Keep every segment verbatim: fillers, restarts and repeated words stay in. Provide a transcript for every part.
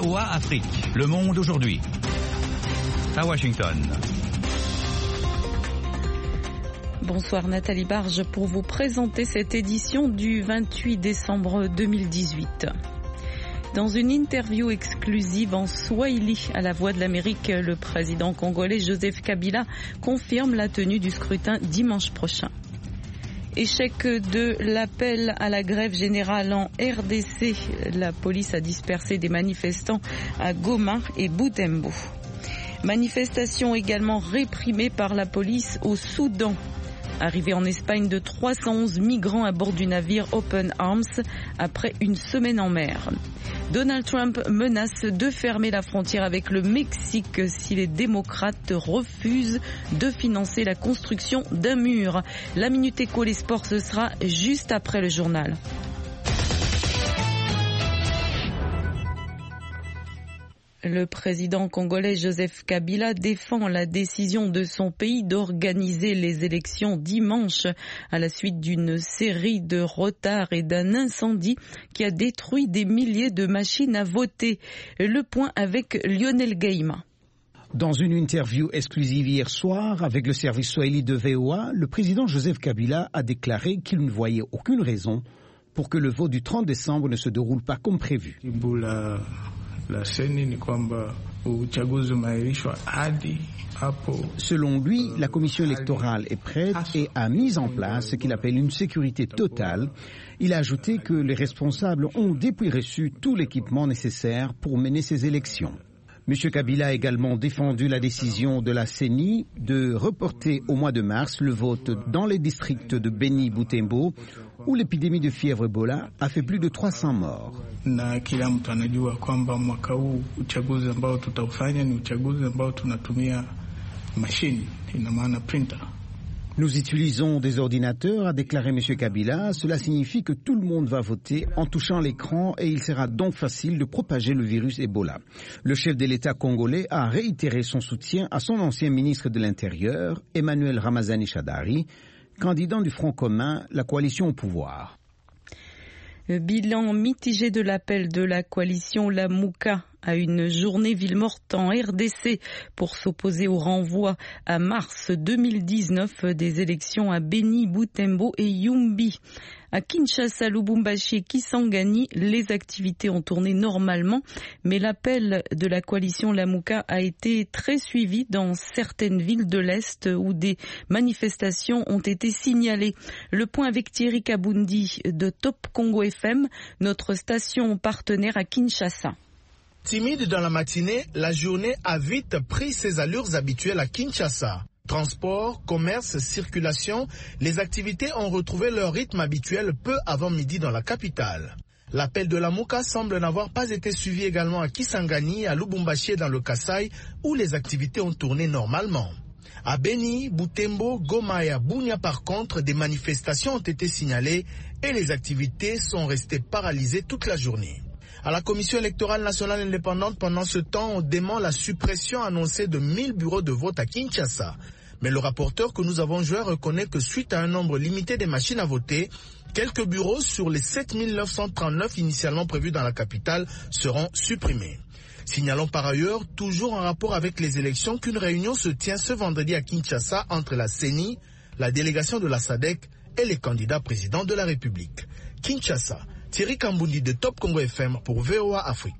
O A Afrique, Le Monde aujourd'hui. À Washington. Bonsoir Nathalie Barge pour vous présenter cette édition du vingt-huit décembre deux mille dix-huit. Dans une interview exclusive en Swahili à la Voix de l'Amérique, le président congolais Joseph Kabila confirme la tenue du scrutin dimanche prochain. Échec de l'appel à la grève générale en R D C. La police a dispersé des manifestants à Goma et Butembo. Manifestation également réprimée par la police au Soudan. Arrivée en Espagne de trois cent onze migrants à bord du navire Open Arms après une semaine en mer. Donald Trump menace de fermer la frontière avec le Mexique si les démocrates refusent de financer la construction d'un mur. La Minute Éco, les sports, ce sera juste après le journal. Le président congolais Joseph Kabila défend la décision de son pays d'organiser les élections dimanche à la suite d'une série de retards et d'un incendie qui a détruit des milliers de machines à voter. Le point avec Lionel Gaïma. Dans une interview exclusive hier soir avec le service Swahili de V O A, le président Joseph Kabila a déclaré qu'il ne voyait aucune raison pour que le vote du trente décembre ne se déroule pas comme prévu. Selon lui, la commission électorale est prête et a mis en place ce qu'il appelle une sécurité totale. Il a ajouté que les responsables ont depuis reçu tout l'équipement nécessaire pour mener ces élections. M. Kabila a également défendu la décision de la C E N I de reporter au mois de mars le vote dans les districts de Beni, Butembo, où l'épidémie de fièvre Ebola a fait plus de trois cents morts. Na kila mtu anajua kwamba mwaka huu uchaguzi ambao tutaufanya ni uchaguzi ambao tunatumia machine, ina maana printer. Nous utilisons des ordinateurs, a déclaré M. Kabila. Cela signifie que tout le monde va voter en touchant l'écran et il sera donc facile de propager le virus Ebola. Le chef de l'État congolais a réitéré son soutien à son ancien ministre de l'Intérieur, Emmanuel Ramazani Shadari, candidat du Front commun, la coalition au pouvoir. Bilan mitigé de l'appel de la coalition Lamuka à une journée ville morte en R D C pour s'opposer au renvoi à mars deux mille dix-neuf des élections à Beni, Butembo et Yumbi. À Kinshasa, Lubumbashi et Kisangani, les activités ont tourné normalement, mais l'appel de la coalition Lamuka a été très suivi dans certaines villes de l'Est où des manifestations ont été signalées. Le point avec Thierry Kabundi de Top Congo F M, notre station partenaire à Kinshasa. Timide dans la matinée, la journée a vite pris ses allures habituelles à Kinshasa. Transport, commerce, circulation, les activités ont retrouvé leur rythme habituel peu avant midi dans la capitale. L'appel de la Lamuka semble n'avoir pas été suivi également à Kisangani, à Lubumbashi et dans le Kasai, où les activités ont tourné normalement. À Beni, Butembo, Goma et à Bunia par contre, des manifestations ont été signalées et les activités sont restées paralysées toute la journée. À la Commission électorale nationale indépendante, pendant ce temps, on dément la suppression annoncée de mille bureaux de vote à Kinshasa. Mais le rapporteur que nous avons joué reconnaît que suite à un nombre limité de machines à voter, quelques bureaux sur les sept mille neuf cent trente-neuf initialement prévus dans la capitale seront supprimés. Signalons par ailleurs, toujours en rapport avec les élections, qu'une réunion se tient ce vendredi à Kinshasa entre la C E N I, la délégation de la S A D C et les candidats présidents de la République. Kinshasa, Thierry Kambundi de Top Congo F M pour V O A Afrique.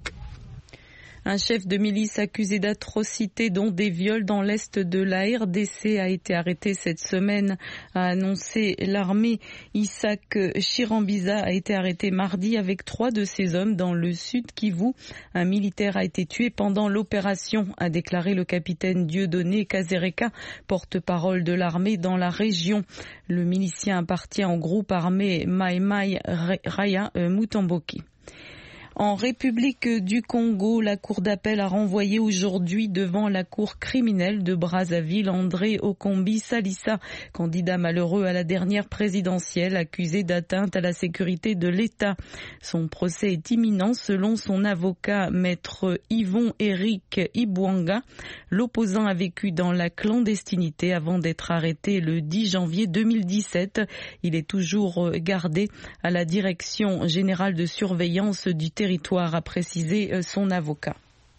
Un chef de milice accusé d'atrocités dont des viols dans l'est de la R D C a été arrêté cette semaine, a annoncé l'armée. Isaac Chirambiza a été arrêté mardi avec trois de ses hommes dans le sud Kivu. Un militaire a été tué pendant l'opération, a déclaré le capitaine Dieudonné Kazereka, porte-parole de l'armée dans la région. Le milicien appartient au groupe armé Mai Mai Raya Mutomboki. En République du Congo, la Cour d'appel a renvoyé aujourd'hui devant la Cour criminelle de Brazzaville André Okombi Salissa, candidat malheureux à la dernière présidentielle, accusé d'atteinte à la sécurité de l'État. Son procès est imminent selon son avocat, maître Yvon Éric Ibouanga. L'opposant a vécu dans la clandestinité avant d'être arrêté le dix janvier deux mille dix-sept. Il est toujours gardé à la Direction générale de surveillance du territoire territoire, a précisé son avocat.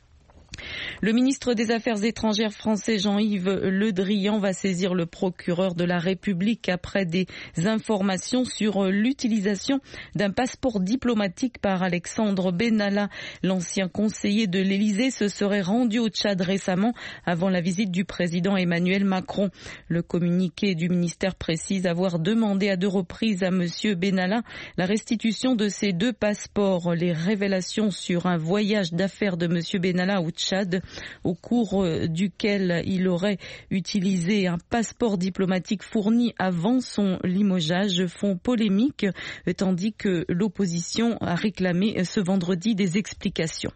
Le ministre des Affaires étrangères français Jean-Yves Le Drian va saisir le procureur de la République après des informations sur l'utilisation d'un passeport diplomatique par Alexandre Benalla. L'ancien conseiller de l'Élysée se serait rendu au Tchad récemment avant la visite du président Emmanuel Macron. Le communiqué du ministère précise avoir demandé à deux reprises à M. Benalla la restitution de ces deux passeports. Les révélations sur un voyage d'affaires de M. Benalla au Tchad, au cours duquel il aurait utilisé un passeport diplomatique fourni avant son limogeage, font polémique, tandis que l'opposition a réclamé ce vendredi des explications.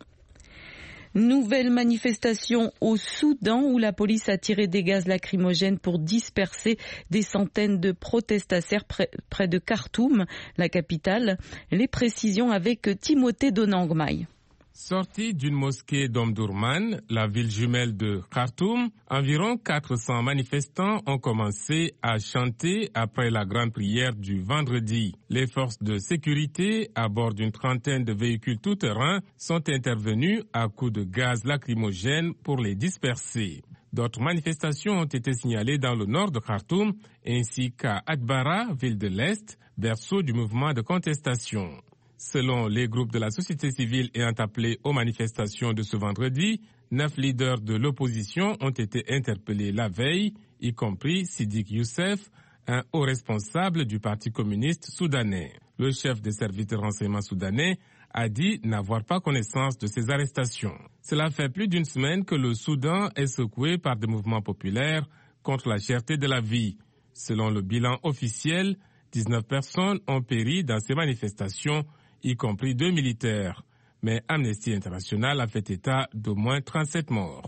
Nouvelle manifestation au Soudan où la police a tiré des gaz lacrymogènes pour disperser des centaines de protestataires près de Khartoum, la capitale. Les précisions avec Timothée Donangmai. Sorti d'une mosquée d'Omdurman, la ville jumelle de Khartoum, environ quatre cents manifestants ont commencé à chanter après la grande prière du vendredi. Les forces de sécurité, à bord d'une trentaine de véhicules tout-terrain, sont intervenus à coups de gaz lacrymogène pour les disperser. D'autres manifestations ont été signalées dans le nord de Khartoum, ainsi qu'à Atbara, ville de l'Est, berceau du mouvement de contestation. Selon les groupes de la société civile ayant appelé aux manifestations de ce vendredi, neuf leaders de l'opposition ont été interpellés la veille, y compris Sidik Youssef, un haut responsable du Parti communiste soudanais. Le chef des services de renseignement soudanais a dit n'avoir pas connaissance de ces arrestations. Cela fait plus d'une semaine que le Soudan est secoué par des mouvements populaires contre la cherté de la vie. Selon le bilan officiel, dix-neuf personnes ont péri dans ces manifestations, y compris deux militaires. Mais Amnesty International a fait état d'au moins trente-sept morts.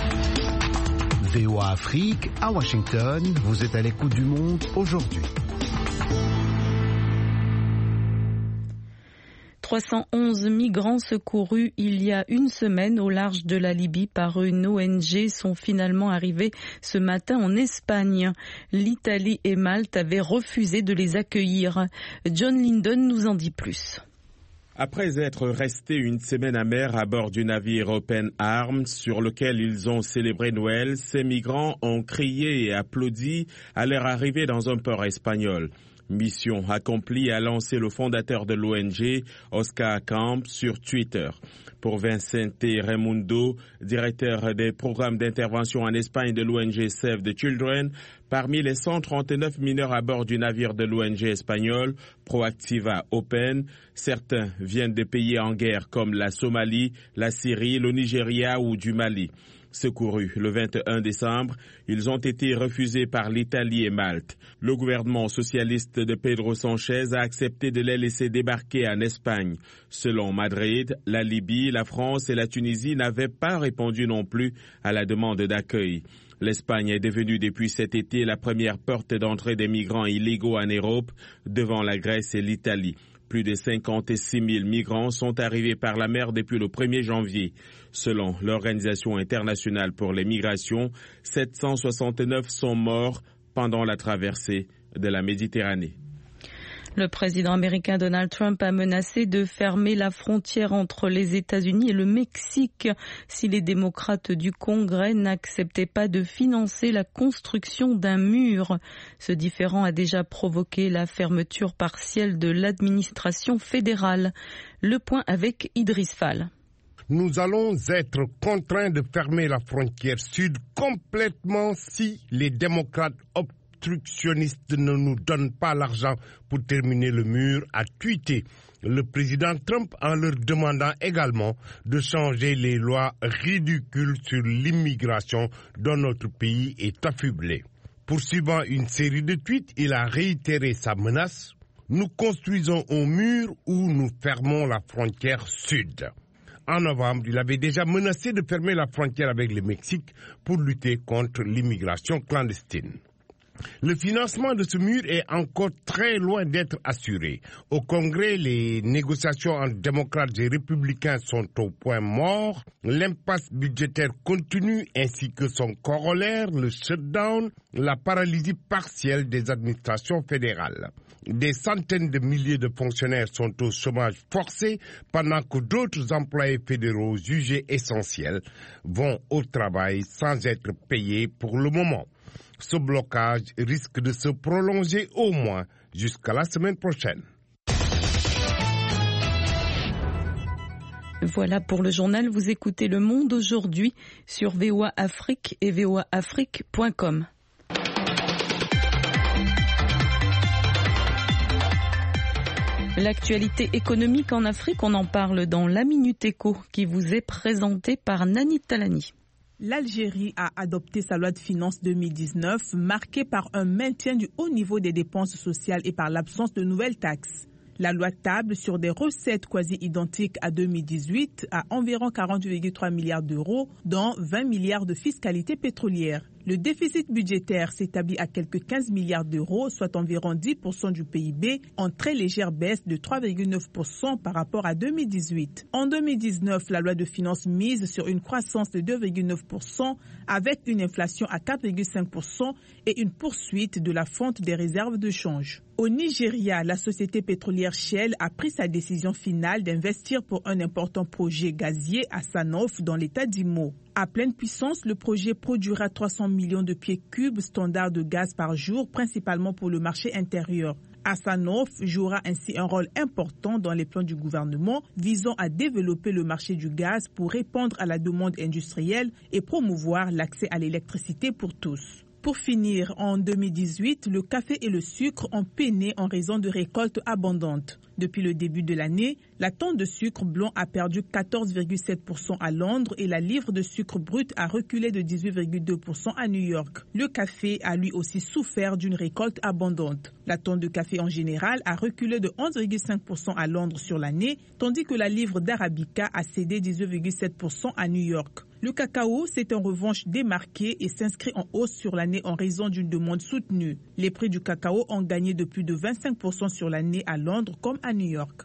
V O A Afrique, à Washington, vous êtes à l'écoute du monde aujourd'hui. trois cent onze migrants secourus il y a une semaine au large de la Libye par une O N G sont finalement arrivés ce matin en Espagne. L'Italie et Malte avaient refusé de les accueillir. John Linden nous en dit plus. Après être restés une semaine à mer à bord du navire Open Arms sur lequel ils ont célébré Noël, ces migrants ont crié et applaudi à leur arrivée dans un port espagnol. Mission accomplie, a lancé le fondateur de l'O N G, Oscar Camp, sur Twitter. Pour Vicente Raimundo, directeur des programmes d'intervention en Espagne de l'O N G Save the Children, parmi les cent trente-neuf mineurs à bord du navire de l'O N G espagnol, Proactiva Open, certains viennent de pays en guerre comme la Somalie, la Syrie, le Nigeria ou du Mali. Secourus le vingt et un décembre, ils ont été refusés par l'Italie et Malte. Le gouvernement socialiste de Pedro Sanchez a accepté de les laisser débarquer en Espagne. Selon Madrid, la Libye, la France et la Tunisie n'avaient pas répondu non plus à la demande d'accueil. L'Espagne est devenue depuis cet été la première porte d'entrée des migrants illégaux en Europe, devant la Grèce et l'Italie. Plus de cinquante-six mille migrants sont arrivés par la mer depuis le premier janvier. Selon l'Organisation internationale pour les migrations, sept cent soixante-neuf sont morts pendant la traversée de la Méditerranée. Le président américain Donald Trump a menacé de fermer la frontière entre les États-Unis et le Mexique si les démocrates du Congrès n'acceptaient pas de financer la construction d'un mur. Ce différend a déjà provoqué la fermeture partielle de l'administration fédérale. Le point avec Idriss Fall. Nous allons être contraints de fermer la frontière sud complètement si les démocrates optent obstructionnistes ne nous donnent pas l'argent pour terminer le mur, a tweeté le président Trump en leur demandant également de changer les lois ridicules sur l'immigration dont notre pays est affublé. Poursuivant une série de tweets, il a réitéré sa menace. Nous construisons un mur où nous fermons la frontière sud. En novembre, il avait déjà menacé de fermer la frontière avec le Mexique pour lutter contre l'immigration clandestine. Le financement de ce mur est encore très loin d'être assuré. Au Congrès, les négociations entre démocrates et républicains sont au point mort. L'impasse budgétaire continue ainsi que son corollaire, le shutdown, la paralysie partielle des administrations fédérales. Des centaines de milliers de fonctionnaires sont au chômage forcé pendant que d'autres employés fédéraux jugés essentiels vont au travail sans être payés pour le moment. Ce blocage risque de se prolonger au moins jusqu'à la semaine prochaine. Voilà pour le journal. Vous écoutez Le Monde aujourd'hui sur V O A Afrique et V O A Afrique point com. L'actualité économique en Afrique, on en parle dans la Minute Éco qui vous est présentée par Nani Talani. L'Algérie a adopté sa loi de finances deux mille dix-neuf, marquée par un maintien du haut niveau des dépenses sociales et par l'absence de nouvelles taxes. La loi table sur des recettes quasi identiques à deux mille dix-huit à environ quarante virgule trois milliards d'euros, dont vingt milliards de fiscalité pétrolière. Le déficit budgétaire s'établit à quelques quinze milliards d'euros, soit environ dix pour cent du P I B, en très légère baisse de trois virgule neuf pour cent par rapport à deux mille dix-huit. En deux mille dix-neuf, la loi de finances mise sur une croissance de deux virgule neuf pour cent avec une inflation à quatre virgule cinq pour cent et une poursuite de la fonte des réserves de change. Au Nigeria, la société pétrolière Shell a pris sa décision finale d'investir pour un important projet gazier à Sanof dans l'état d'Imo. À pleine puissance, le projet produira trois cents millions de pieds cubes standards de gaz par jour, principalement pour le marché intérieur. Sanof jouera ainsi un rôle important dans les plans du gouvernement visant à développer le marché du gaz pour répondre à la demande industrielle et promouvoir l'accès à l'électricité pour tous. Pour finir, en deux mille dix-huit, le café et le sucre ont peiné en raison de récoltes abondantes. Depuis le début de l'année, la tonne de sucre blanc a perdu quatorze virgule sept pour cent à Londres et la livre de sucre brut a reculé de dix-huit virgule deux pour cent à New York. Le café a lui aussi souffert d'une récolte abondante. La tonne de café en général a reculé de onze virgule cinq pour cent à Londres sur l'année, tandis que la livre d'Arabica a cédé dix-huit virgule sept pour cent à New York. Le cacao s'est en revanche démarqué et s'inscrit en hausse sur l'année en raison d'une demande soutenue. Les prix du cacao ont gagné de plus de vingt-cinq pour cent sur l'année à Londres comme à New York.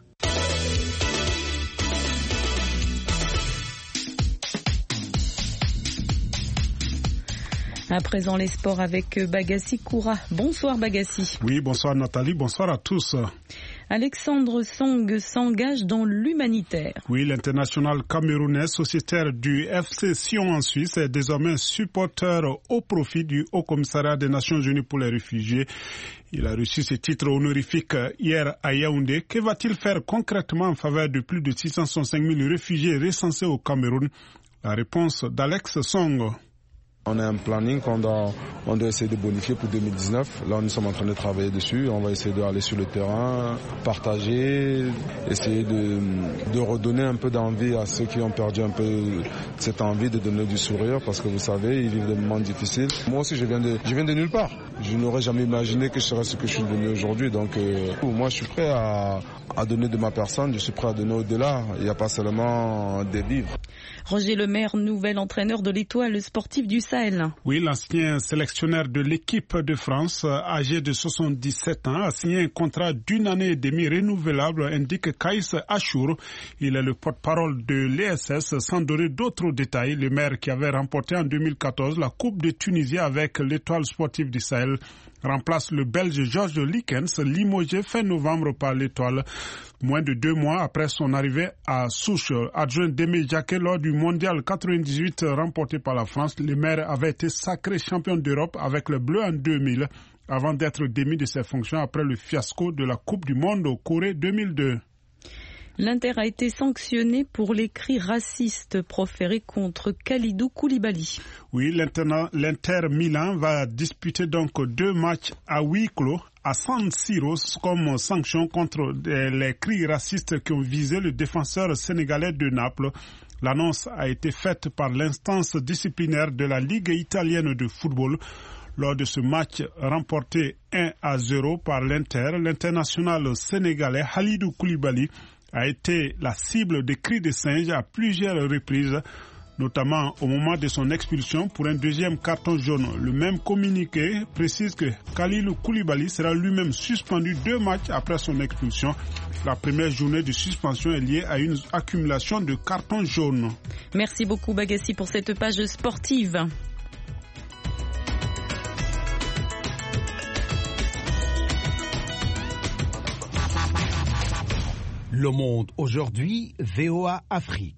À présent, les sports avec Bagassi Koura. Bonsoir Bagassi. Oui, bonsoir Nathalie, bonsoir à tous. Alexandre Song s'engage dans l'humanitaire. Oui, l'international camerounais sociétaire du F C Sion en Suisse est désormais supporter au profit du Haut Commissariat des Nations Unies pour les réfugiés. Il a reçu ce titre honorifique hier à Yaoundé. Que va-t-il faire concrètement en faveur de plus de six cent soixante-cinq mille réfugiés recensés au Cameroun? La réponse d'Alex Song. On a un planning qu'on doit, on doit essayer de bonifier pour deux mille dix-neuf. Là, nous sommes en train de travailler dessus. On va essayer d'aller sur le terrain, partager, essayer de, de redonner un peu d'envie à ceux qui ont perdu un peu cette envie de donner du sourire parce que vous savez, ils vivent des moments difficiles. Moi aussi, je viens de, je viens de nulle part. Je n'aurais jamais imaginé que je serais ce que je suis devenu aujourd'hui. Donc, euh, moi, je suis prêt à, à donner de ma personne. Je suis prêt à donner au-delà. Il n'y a pas seulement des livres. Roger Lemaire, nouvel entraîneur de l'Étoile sportive du Sahel. Oui, l'ancien sélectionneur de l'équipe de France, âgé de soixante-dix-sept ans, a signé un contrat d'une année et demie renouvelable, indique Kaïs Achour. Il est le porte-parole de l'E S S. Sans donner d'autres détails, le maire qui avait remporté en deux mille quatorze la Coupe de Tunisie avec l'Étoile sportive du Sahel remplace le Belge Georges Likens, limogé fin novembre par l'Étoile. Moins de deux mois après son arrivée à Souche, adjoint d'Aimé Jacquet lors du mondial quatre-vingt-dix-huit remporté par la France, le maire avait été sacré champion d'Europe avec le bleu en deux mille, avant d'être démis de ses fonctions après le fiasco de la Coupe du monde au Corée deux mille deux. L'Inter a été sanctionné pour les cris racistes proférés contre Kalidou Koulibaly. Oui, l'Inter Milan va disputer donc deux matchs à huis clos à San Siro comme sanction contre les cris racistes qui ont visé le défenseur sénégalais de Naples. L'annonce a été faite par l'instance disciplinaire de la Ligue italienne de football. Lors de ce match remporté un à zéro par l'Inter, l'international sénégalais Kalidou Koulibaly a été la cible des cris de singe à plusieurs reprises. notamment au moment de son expulsion pour un deuxième carton jaune. Le même communiqué précise que Kalilou Koulibaly sera lui-même suspendu deux matchs après son expulsion. La première journée de suspension est liée à une accumulation de cartons jaunes. Merci beaucoup Bagassi pour cette page sportive. Le Monde aujourd'hui, V O A Afrique.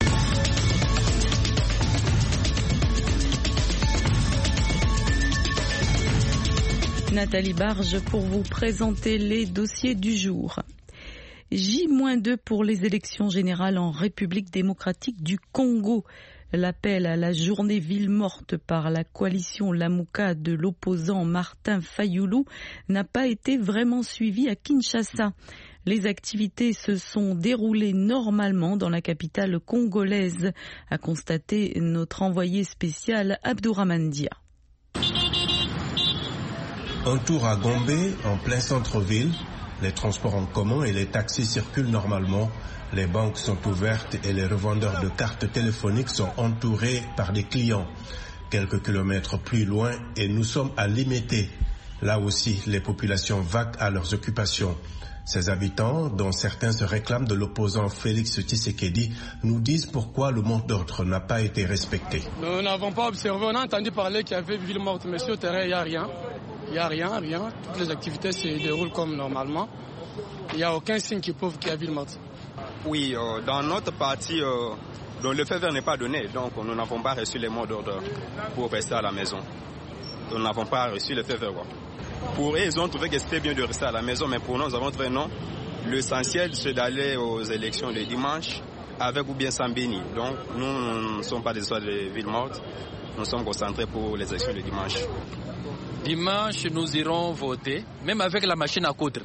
Nathalie Barge pour vous présenter les dossiers du jour. J deux pour les élections générales en République démocratique du Congo. L'appel à la journée ville morte par la coalition Lamuka de l'opposant Martin Fayoulou n'a pas été vraiment suivi à Kinshasa. Les activités se sont déroulées normalement dans la capitale congolaise, a constaté notre envoyé spécial Abdourahmane Dia. Un tour à Gombe, en plein centre-ville, les transports en commun et les taxis circulent normalement, les banques sont ouvertes et les revendeurs de cartes téléphoniques sont entourés par des clients. Quelques kilomètres plus loin et nous sommes à Limité. Là aussi, les populations vaquent à leurs occupations. Ces habitants, dont certains se réclament de l'opposant Félix Tshisekedi, nous disent pourquoi le mot d'ordre n'a pas été respecté. Nous n'avons pas observé, on a entendu parler qu'il y avait ville morte, mais sur le terrain, il n'y a rien. Il n'y a rien, rien. Toutes les activités se déroulent comme normalement. Il n'y a aucun signe qui prouve qu'il y a ville morte. Oui, euh, dans notre partie, euh, dont le feu vert n'est pas donné, donc nous n'avons pas reçu les mots d'ordre pour rester à la maison. Nous n'avons pas reçu le feu vert. Quoi. Pour eux, ils ont trouvé que c'était bien de rester à la maison, mais pour nous, nous avons trouvé non. L'essentiel, c'est d'aller aux élections le dimanche, avec ou bien sans béni. Donc, nous ne sommes pas des histoires de ville morte, nous sommes concentrés pour les élections le dimanche. Dimanche, nous irons voter, même avec la machine à coudre.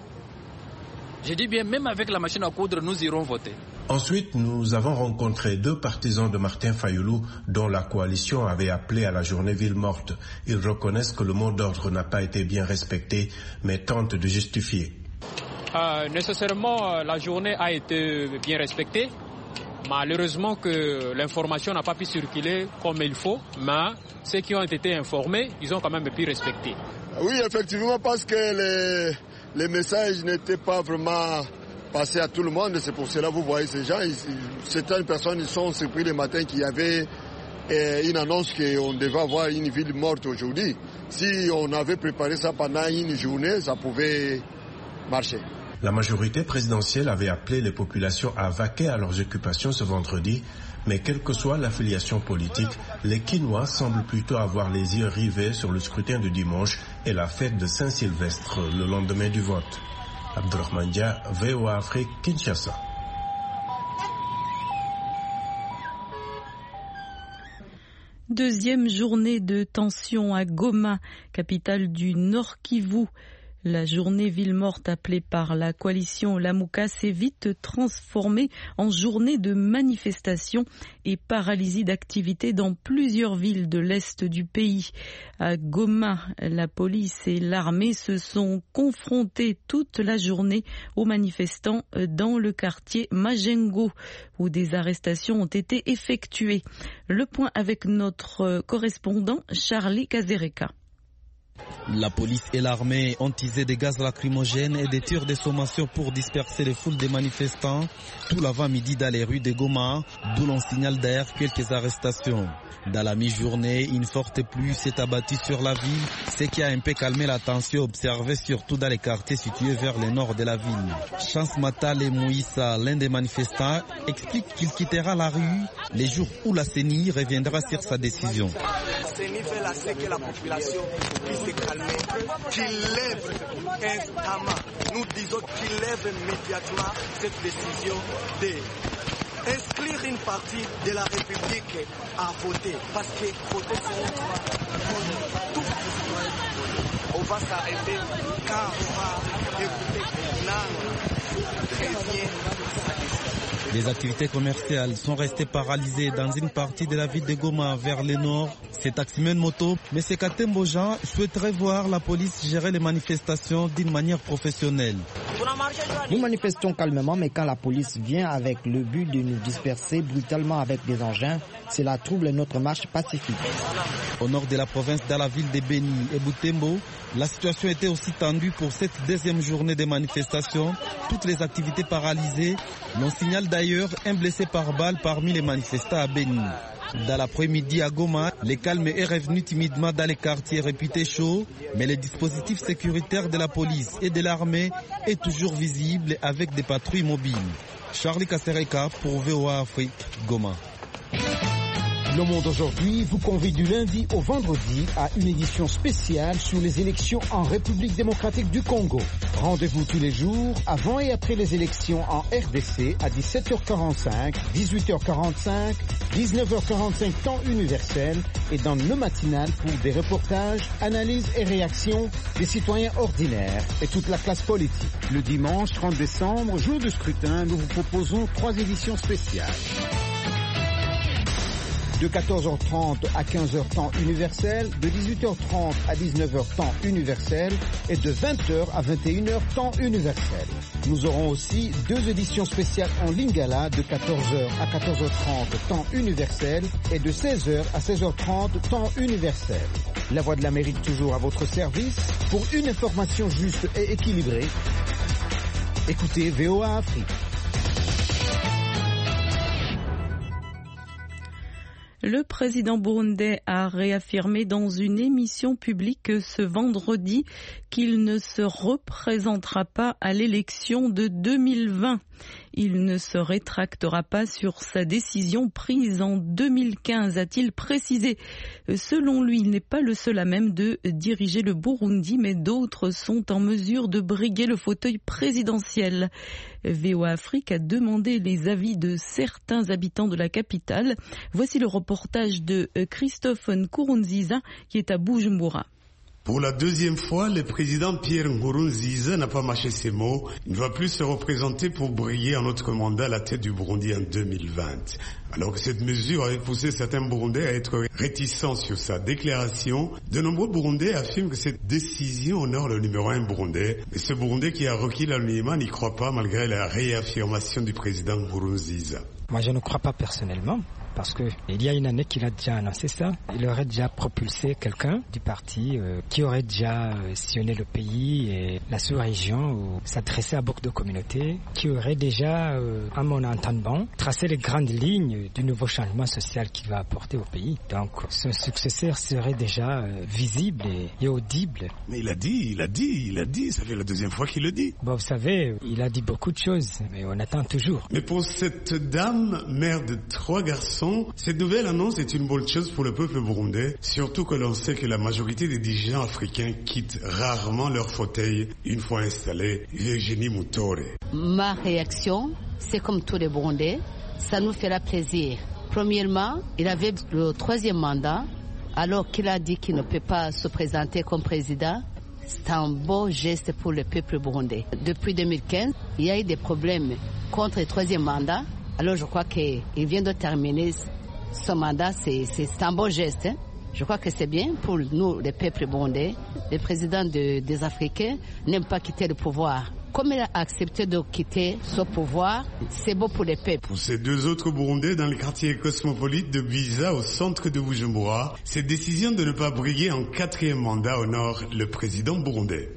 Je dis bien, même avec la machine à coudre, nous irons voter. Ensuite, nous avons rencontré deux partisans de Martin Fayoulou dont la coalition avait appelé à la journée ville morte. Ils reconnaissent que le mot d'ordre n'a pas été bien respecté, mais tentent de justifier. Euh, nécessairement, la journée a été bien respectée. Malheureusement que l'information n'a pas pu circuler comme il faut, mais ceux qui ont été informés, ils ont quand même pu respecter. Oui, effectivement, parce que les, les messages n'étaient pas vraiment passés à tout le monde. C'est pour cela que vous voyez ces gens. Ils, certaines personnes ils sont surpris le matin qu'il y avait eh, une annonce qu'on devait avoir une ville morte aujourd'hui. Si on avait préparé ça pendant une journée, ça pouvait marcher. La majorité présidentielle avait appelé les populations à vaquer à leurs occupations ce vendredi, mais quelle que soit l'affiliation politique, les Kinois semblent plutôt avoir les yeux rivés sur le scrutin de dimanche et la fête de Saint-Sylvestre le lendemain du vote. Abdourahmane Dia, V O A Afrique, Kinshasa. Deuxième journée de tension à Goma, capitale du Nord Kivu. La journée ville morte appelée par la coalition Lamuka s'est vite transformée en journée de manifestation et paralysie d'activités dans plusieurs villes de l'est du pays. À Goma, la police et l'armée se sont confrontés toute la journée aux manifestants dans le quartier Majengo, où des arrestations ont été effectuées. Le point avec notre correspondant Charlie Kazereka. La police et l'armée ont utilisé des gaz lacrymogènes et des tirs de sommation pour disperser les foules des manifestants tout l'avant-midi dans les rues de Goma, d'où l'on signale d'ailleurs quelques arrestations. Dans la mi-journée, une forte pluie s'est abattue sur la ville, ce qui a un peu calmé la tension observée surtout dans les quartiers situés vers le nord de la ville. Chance Matale Mouissa, l'un des manifestants, explique qu'il quittera la rue les jours où la C E N I reviendra sur sa décision. La C E N I veut assez que la population puisse se calmer, qu'il lève instamment, nous disons qu'il lève immédiatement cette décision de inscrire une partie de la République à voter, parce que voter c'est un droit pour tous les citoyens. On va s'arrêter quand on va écouter non, très bien sa décision. Les activités commerciales sont restées paralysées dans une partie de la ville de Goma vers le nord. C'est taximen moto, mais M. Katembo Jean souhaiterait voir la police gérer les manifestations d'une manière professionnelle. Nous manifestons calmement, mais quand la police vient avec le but de nous disperser brutalement avec des engins, cela trouble notre marche pacifique. Au nord de la province, dans la ville de Beni et Butembo, la situation était aussi tendue pour cette deuxième journée de manifestations. Toutes les activités paralysées. On signale d'ailleurs un blessé par balle parmi les manifestants à Beni. Dans l'après-midi à Goma, le calme est revenu timidement dans les quartiers réputés chauds, mais le dispositif sécuritaire de la police et de l'armée est toujours visible avec des patrouilles mobiles. Charlie Kasereka pour V O A Afrique, Goma. Le Monde aujourd'hui vous convie du lundi au vendredi à une édition spéciale sur les élections en République démocratique du Congo. Rendez-vous tous les jours avant et après les élections en R D C à dix-sept heures quarante-cinq, dix-huit heures quarante-cinq, dix-neuf heures quarante-cinq temps universel et dans le matinal pour des reportages, analyses et réactions des citoyens ordinaires et toute la classe politique. Le dimanche trente décembre, jour de scrutin, nous vous proposons trois éditions spéciales. De quatorze heures trente à quinze heures temps universel, de dix-huit heures trente à dix-neuf heures temps universel et de vingt heures à vingt et une heures temps universel. Nous aurons aussi deux éditions spéciales en Lingala de quatorze heures à quatorze heures trente temps universel et de seize heures à seize heures trente temps universel. La Voix de l'Amérique toujours à votre service pour une information juste et équilibrée. Écoutez V O A Afrique. Le président burundais a réaffirmé dans une émission publique ce vendredi qu'il ne se représentera pas à l'élection de deux mille vingt. Il ne se rétractera pas sur sa décision prise en deux mille quinze, a-t-il précisé. Selon lui, il n'est pas le seul à même de diriger le Burundi, mais d'autres sont en mesure de briguer le fauteuil présidentiel. V O A Afrique a demandé les avis de certains habitants de la capitale. Voici le reportage de Christophe Nkurunziza qui est à Bujumbura. Pour la deuxième fois, le président Pierre Nkurunziza n'a pas mâché ses mots. Il ne va plus se représenter pour briller en autre mandat à la tête du Burundi en deux mille vingt. Alors que cette mesure avait poussé certains Burundais à être réticents sur sa déclaration, de nombreux Burundais affirment que cette décision honore le numéro un burundais. Mais ce Burundais qui a requis l'anonymat n'y croit pas malgré la réaffirmation du président Nkurunziza. Moi, je ne crois pas personnellement. Parce que il y a une année qu'il a déjà annoncé ça, il aurait déjà propulsé quelqu'un du parti euh, qui aurait déjà euh, sillonné le pays et la sous-région ou s'adressé à beaucoup de communautés, qui aurait déjà, euh, à mon entendement, tracé les grandes lignes du nouveau changement social qu'il va apporter au pays. Donc, son successeur serait déjà euh, visible et, et audible. Mais il a dit, il a dit, il a dit, ça fait la deuxième fois qu'il le dit. Bon, vous savez, il a dit beaucoup de choses, mais on attend toujours. Mais pour cette dame, mère de trois garçons, cette nouvelle annonce est une bonne chose pour le peuple burundais, surtout que l'on sait que la majorité des dirigeants africains quittent rarement leur fauteuil une fois installés. Virginie Mutore. Ma réaction, c'est comme tous les Burundais, ça nous fera plaisir. Premièrement, il avait le troisième mandat, alors qu'il a dit qu'il ne peut pas se présenter comme président. C'est un beau geste pour le peuple burundais. Depuis deux mille quinze, il y a eu des problèmes contre le troisième mandat. Alors je crois qu'il vient de terminer son mandat, c'est, c'est un beau geste. Hein? Je crois que c'est bien pour nous, les peuples burundais. Le président de, des Africains n'aime pas quitter le pouvoir. Comme il a accepté de quitter ce pouvoir, c'est beau pour les peuples. Pour ces deux autres Burundais dans le quartier cosmopolite de Biza, au centre de Bujumbura, cette décision de ne pas briguer en quatrième mandat honore le président burundais.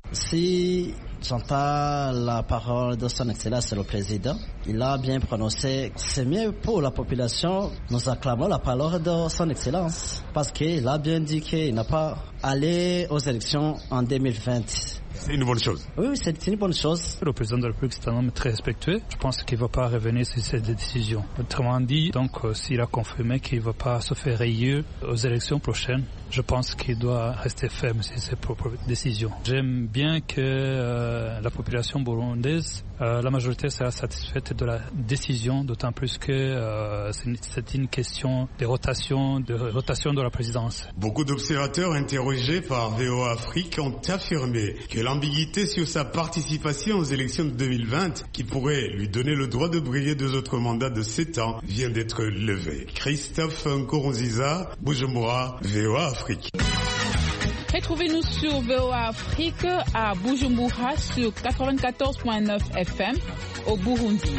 Si j'entends la parole de son Excellence le Président, il a bien prononcé, c'est mieux pour la population, nous acclamons la parole de son Excellence, parce qu'il a bien dit qu'il n'a pas allé aux élections en deux mille vingt. C'est une bonne chose. Oui, c'est une bonne chose. Le président de la République, c'est un homme très respectueux. Je pense qu'il ne va pas revenir sur cette décision. Autrement dit, donc, euh, s'il a confirmé qu'il ne va pas se faire rayer aux élections prochaines, je pense qu'il doit rester ferme sur ses propres décisions. J'aime bien que euh, la population burundaise Euh, la majorité sera satisfaite de la décision, d'autant plus que euh, c'est, une, c'est une question de rotation, de rotation de la présidence. Beaucoup d'observateurs interrogés par V O A Afrique ont affirmé que l'ambiguïté sur sa participation aux élections de deux mille vingt, qui pourrait lui donner le droit de briller deux autres mandats de sept ans, vient d'être levée. Christophe Nkurunziza, Bujumbura, V O A Afrique. Retrouvez-nous sur V O A Afrique à Bujumbura sur quatre-vingt-quatorze virgule neuf F M au Burundi.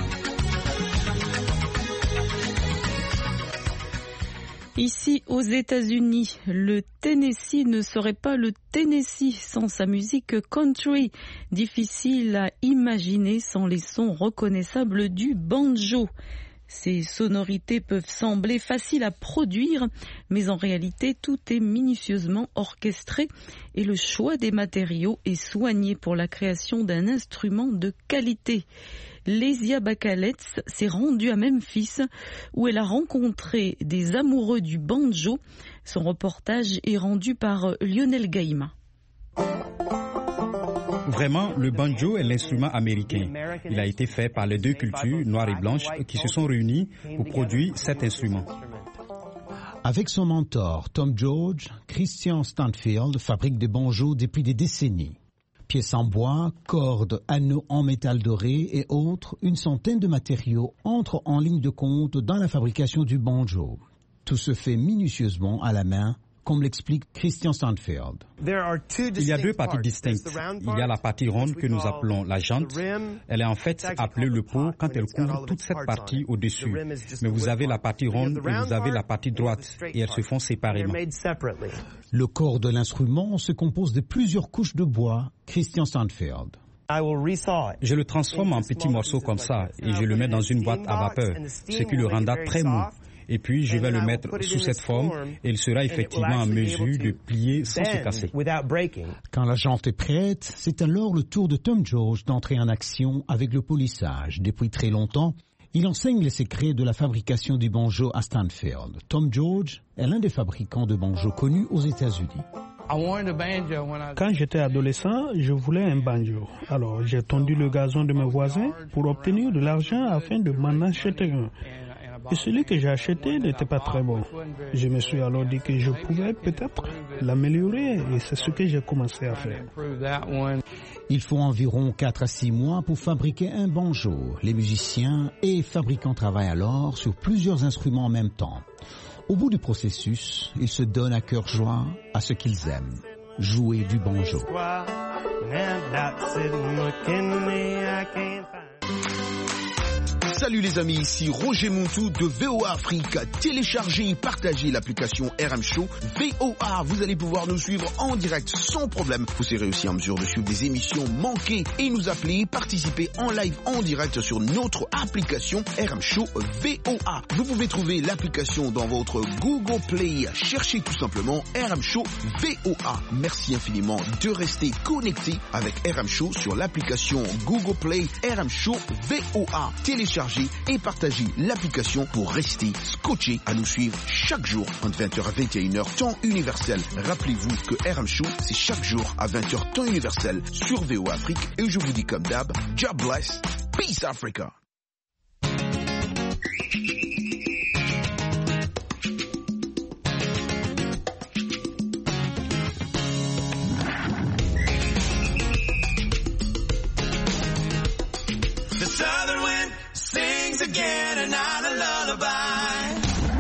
Ici aux États-Unis, le Tennessee ne serait pas le Tennessee sans sa musique country. Difficile à imaginer sans les sons reconnaissables du banjo. Ces sonorités peuvent sembler faciles à produire, mais en réalité tout est minutieusement orchestré et le choix des matériaux est soigné pour la création d'un instrument de qualité. Lesia Bakaletz s'est rendue à Memphis où elle a rencontré des amoureux du banjo. Son reportage est rendu par Lionel Gaïma. Vraiment, le banjo est l'instrument américain. Il a été fait par les deux cultures, noires et blanches, qui se sont réunies pour produire cet instrument. Avec son mentor, Tom George, Christian Stanfield fabrique des banjos depuis des décennies. Pièces en bois, cordes, anneaux en métal doré et autres, une centaine de matériaux entrent en ligne de compte dans la fabrication du banjo. Tout se fait minutieusement à la main, comme l'explique Christian Stanfield. Il y a deux parties distinctes. Il y a la partie ronde que nous appelons la jante. Elle est en fait appelée le pot quand elle couvre toute cette partie au-dessus. Mais vous avez la partie ronde et vous avez la partie droite et elles se font séparément. Le corps de l'instrument se compose de plusieurs couches de bois. Christian Stanfield. Je le transforme en petits morceaux comme ça et je le mets dans une boîte à vapeur, ce qui le rendra très mou. Et puis je vais le mettre sous cette forme et il sera effectivement en mesure de plier sans se casser. Quand la jante est prête, c'est alors le tour de Tom George d'entrer en action avec le polissage. Depuis très longtemps, il enseigne les secrets de la fabrication du banjo à Stanfield. Tom George est l'un des fabricants de banjo connus aux États-Unis. Quand j'étais adolescent, je voulais un banjo. Alors j'ai tondu le gazon de mes voisins pour obtenir de l'argent afin de m'en acheter un. Et celui que j'ai acheté n'était pas très bon. Je me suis alors dit que je pouvais peut-être l'améliorer et c'est ce que j'ai commencé à faire. Il faut environ quatre à six mois pour fabriquer un banjo. Les musiciens et fabricants travaillent alors sur plusieurs instruments en même temps. Au bout du processus, ils se donnent à cœur joie à ce qu'ils aiment, jouer du banjo. Salut les amis, ici Roger Montou de V O A Afrique. Téléchargez et partagez l'application R M Show V O A. Vous allez pouvoir nous suivre en direct sans problème. Vous serez aussi en mesure de suivre des émissions manquées et nous appeler, participer en live en direct sur notre application R M Show V O A. Vous pouvez trouver l'application dans votre Google Play. Cherchez tout simplement R M Show V O A. Merci infiniment de rester connecté avec R M Show sur l'application Google Play R M Show V O A. Téléchargez et partagez l'application pour rester scotché à nous suivre chaque jour entre vingt heures à vingt et une heures temps universel. Rappelez-vous que R M Show c'est chaque jour à vingt heures temps universel sur V O A Afrique et je vous dis comme d'hab, God bless, peace Africa. Again, another lullaby.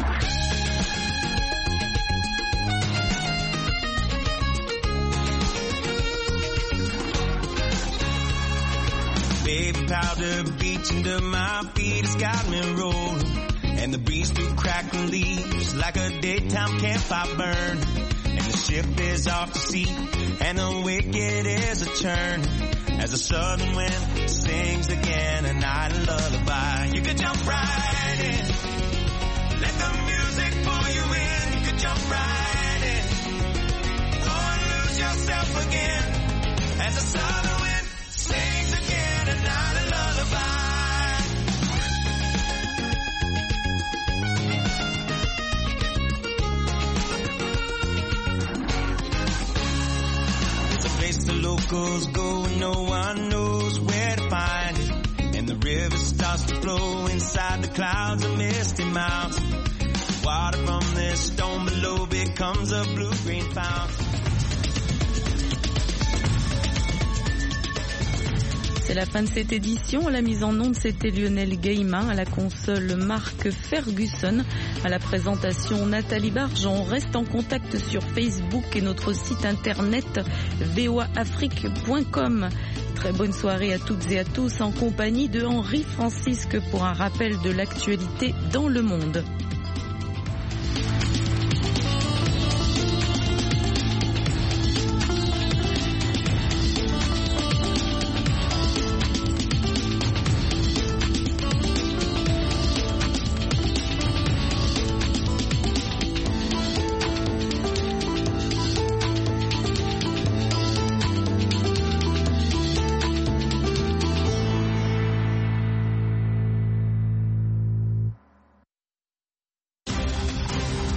Baby powder beach under my feet has got me rolling, and the breeze through crackling leaves like a daytime campfire burn. And the ship is off to sea, and the wicked is a churn. As the southern wind sings again a night lullaby. You could jump right in, let the music pull you in. You could jump right in, go and lose yourself again. As the southern wind sings again a night lullaby. It's a place the locals go and no one knows where to find it. the river starts to flow inside the clouds of misty mountains. Water from this stone below becomes a blue-green fountain. C'est la fin de cette édition. À la mise en onde, c'était Lionel Gaimin. À la console, Marc Ferguson. À la présentation, Nathalie Barge. On reste en contact sur Facebook et notre site internet v o a afrique point com. Très bonne soirée à toutes et à tous en compagnie de Henri Francisque pour un rappel de l'actualité dans le monde.